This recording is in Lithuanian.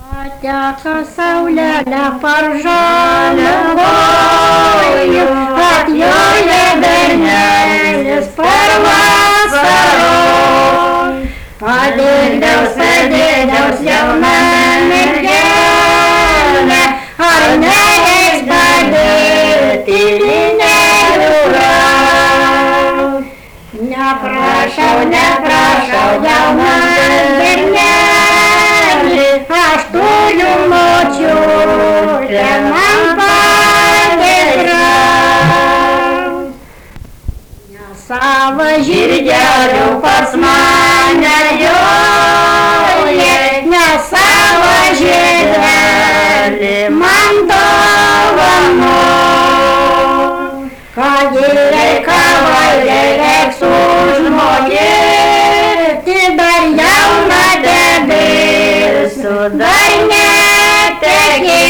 Teka saulelė paržaliavoju, atjoja bernelis per vasarą. Padėdaus jauna mergelė, ar nereiks padėti linelių. Neprašau, jauna mergelė, aš turiu močiutę, man padėk. Savo žirgeliu pas mane joja, ne savo žirgelį man dovano. Ką reiks užmokėti, dar jauna debesų, dar netekėti.